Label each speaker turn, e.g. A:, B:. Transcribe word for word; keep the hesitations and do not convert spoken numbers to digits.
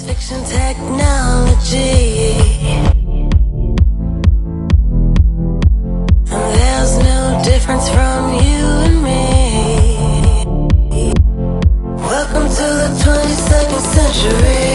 A: fiction technology, and there's no difference from you and me. Welcome to the twenty-second century.